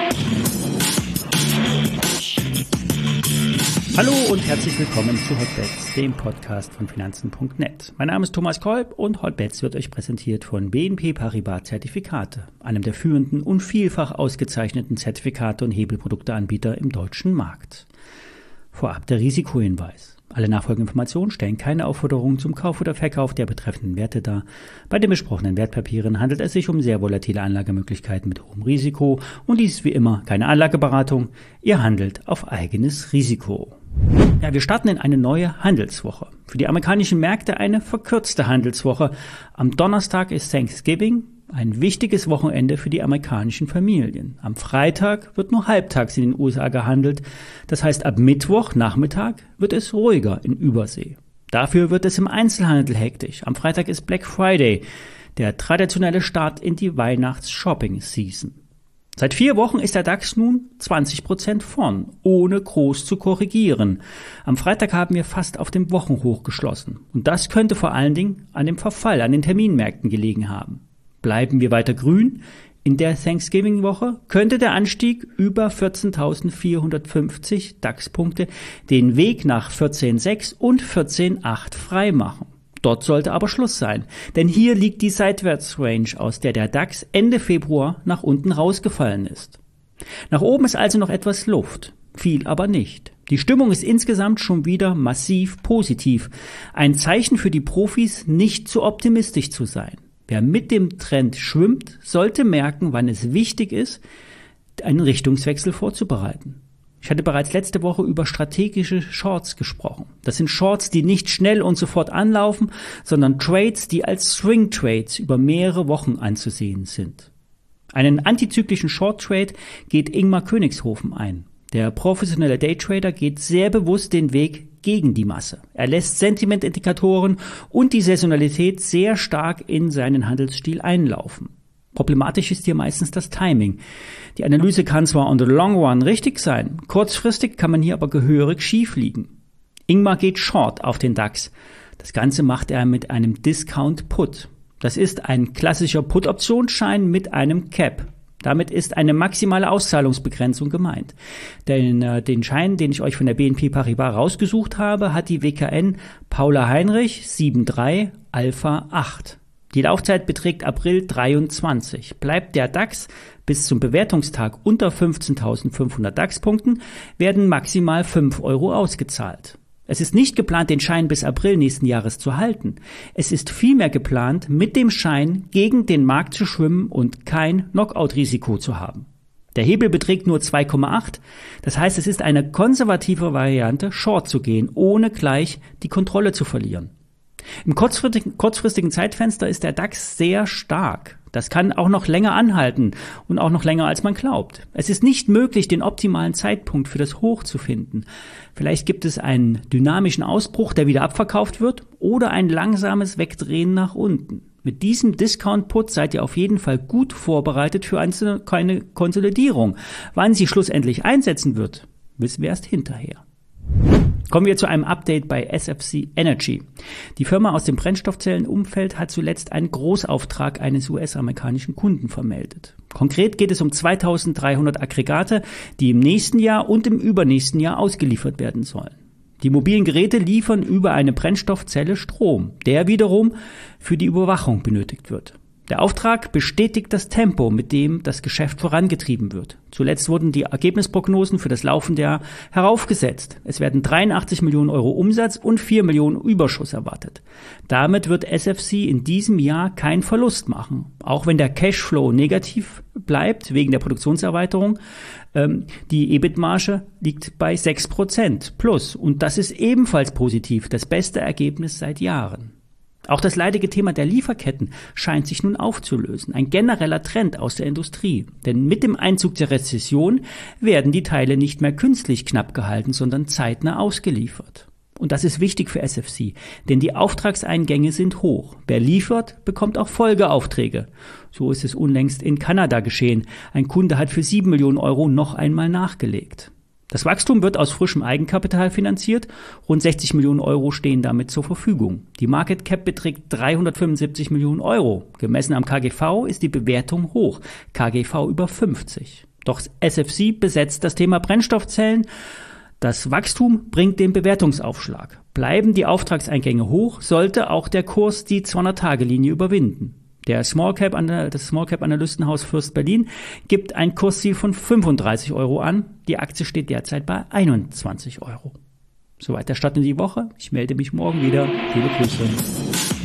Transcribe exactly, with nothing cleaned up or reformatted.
Hallo und herzlich willkommen zu Hotbets, dem Podcast von Finanzen punkt net. Mein Name ist Thomas Kolb und Hotbets wird euch präsentiert von B N P Paribas Zertifikate, einem der führenden und vielfach ausgezeichneten Zertifikate- und Hebelprodukteanbieter im deutschen Markt. Vorab der Risikohinweis. Alle nachfolgenden Informationen stellen keine Aufforderung zum Kauf oder Verkauf der betreffenden Werte dar. Bei den besprochenen Wertpapieren handelt es sich um sehr volatile Anlagemöglichkeiten mit hohem Risiko und dies ist wie immer keine Anlageberatung. Ihr handelt auf eigenes Risiko. Ja, wir starten in eine neue Handelswoche. Für die amerikanischen Märkte eine verkürzte Handelswoche. Am Donnerstag ist Thanksgiving, ein wichtiges Wochenende für die amerikanischen Familien. Am Freitag wird nur halbtags in den U S A gehandelt. Das heißt, ab Mittwoch Nachmittag wird es ruhiger in Übersee. Dafür wird es im Einzelhandel hektisch. Am Freitag ist Black Friday, der traditionelle Start in die Weihnachts-Shopping-Season. Seit vier Wochen ist der DAX nun zwanzig Prozent vorn, ohne groß zu korrigieren. Am Freitag haben wir fast auf dem Wochenhoch geschlossen. Und das könnte vor allen Dingen an dem Verfall an den Terminmärkten gelegen haben. Bleiben wir weiter grün? In der Thanksgiving-Woche könnte der Anstieg über vierzehntausendvierhundertfünfzig DAX-Punkte den Weg nach vierzehn Komma sechs und vierzehn Komma acht freimachen. Dort sollte aber Schluss sein, denn hier liegt die Seitwärtsrange, aus der der DAX Ende Februar nach unten rausgefallen ist. Nach oben ist also noch etwas Luft, viel aber nicht. Die Stimmung ist insgesamt schon wieder massiv positiv, ein Zeichen für die Profis, nicht zu optimistisch zu sein. Wer mit dem Trend schwimmt, sollte merken, wann es wichtig ist, einen Richtungswechsel vorzubereiten. Ich hatte bereits letzte Woche über strategische Shorts gesprochen. Das sind Shorts, die nicht schnell und sofort anlaufen, sondern Trades, die als Swing Trades über mehrere Wochen anzusehen sind. Einen antizyklischen Short Trade geht Ingmar Königshofen ein. Der professionelle Daytrader geht sehr bewusst den Weg gegen die Masse. Er lässt Sentimentindikatoren und die Saisonalität sehr stark in seinen Handelsstil einlaufen. Problematisch ist hier meistens das Timing. Die Analyse kann zwar on the long run richtig sein, kurzfristig kann man hier aber gehörig schief liegen. Ingmar geht short auf den DAX. Das Ganze macht er mit einem Discount Put. Das ist ein klassischer Put-Optionsschein mit einem Cap. Damit ist eine maximale Auszahlungsbegrenzung gemeint. Denn äh, den Schein, den ich euch von der B N P Paribas rausgesucht habe, hat die W K N Paula Heinrich sieben drei Alpha acht. Die Laufzeit beträgt April dreiundzwanzig. Bleibt der DAX bis zum Bewertungstag unter fünfzehntausendfünfhundert DAX-Punkten, werden maximal fünf Euro ausgezahlt. Es ist nicht geplant, den Schein bis April nächsten Jahres zu halten. Es ist vielmehr geplant, mit dem Schein gegen den Markt zu schwimmen und kein Knockout-Risiko zu haben. Der Hebel beträgt nur zwei Komma acht. Das heißt, es ist eine konservative Variante, Short zu gehen, ohne gleich die Kontrolle zu verlieren. Im kurzfristigen, kurzfristigen Zeitfenster ist der DAX sehr stark. Das kann auch noch länger anhalten und auch noch länger, als man glaubt. Es ist nicht möglich, den optimalen Zeitpunkt für das Hoch zu finden. Vielleicht gibt es einen dynamischen Ausbruch, der wieder abverkauft wird, oder ein langsames Wegdrehen nach unten. Mit diesem Discount-Put seid ihr auf jeden Fall gut vorbereitet für eine, eine Konsolidierung. Wann sie schlussendlich einsetzen wird, wissen wir erst hinterher. Kommen wir zu einem Update bei S F C Energy. Die Firma aus dem Brennstoffzellenumfeld hat zuletzt einen Großauftrag eines U S-amerikanischen Kunden vermeldet. Konkret geht es um zweitausenddreihundert Aggregate, die im nächsten Jahr und im übernächsten Jahr ausgeliefert werden sollen. Die mobilen Geräte liefern über eine Brennstoffzelle Strom, der wiederum für die Überwachung benötigt wird. Der Auftrag bestätigt das Tempo, mit dem das Geschäft vorangetrieben wird. Zuletzt wurden die Ergebnisprognosen für das laufende Jahr heraufgesetzt. Es werden dreiundachtzig Millionen Euro Umsatz und vier Millionen Überschuss erwartet. Damit wird S F C in diesem Jahr keinen Verlust machen. Auch wenn der Cashflow negativ bleibt wegen der Produktionserweiterung. Ähm, die E B I T-Marge liegt bei sechs Prozent plus. Und das ist ebenfalls positiv, das beste Ergebnis seit Jahren. Auch das leidige Thema der Lieferketten scheint sich nun aufzulösen. Ein genereller Trend aus der Industrie. Denn mit dem Einzug der Rezession werden die Teile nicht mehr künstlich knapp gehalten, sondern zeitnah ausgeliefert. Und das ist wichtig für S F C, denn die Auftragseingänge sind hoch. Wer liefert, bekommt auch Folgeaufträge. So ist es unlängst in Kanada geschehen. Ein Kunde hat für sieben Millionen Euro noch einmal nachgelegt. Das Wachstum wird aus frischem Eigenkapital finanziert. Rund sechzig Millionen Euro stehen damit zur Verfügung. Die Market Cap beträgt dreihundertfünfundsiebzig Millionen Euro. Gemessen am K G V ist die Bewertung hoch. K G V über fünfzig. Doch S F C besetzt das Thema Brennstoffzellen. Das Wachstum bringt den Bewertungsaufschlag. Bleiben die Auftragseingänge hoch, sollte auch der Kurs die zweihundert-Tage-Linie überwinden. Der Smallcap, das Smallcap-Analystenhaus Fürst Berlin gibt ein Kursziel von fünfunddreißig Euro an. Die Aktie steht derzeit bei einundzwanzig Euro. Soweit der Start in die Woche. Ich melde mich morgen wieder. Viele Grüße.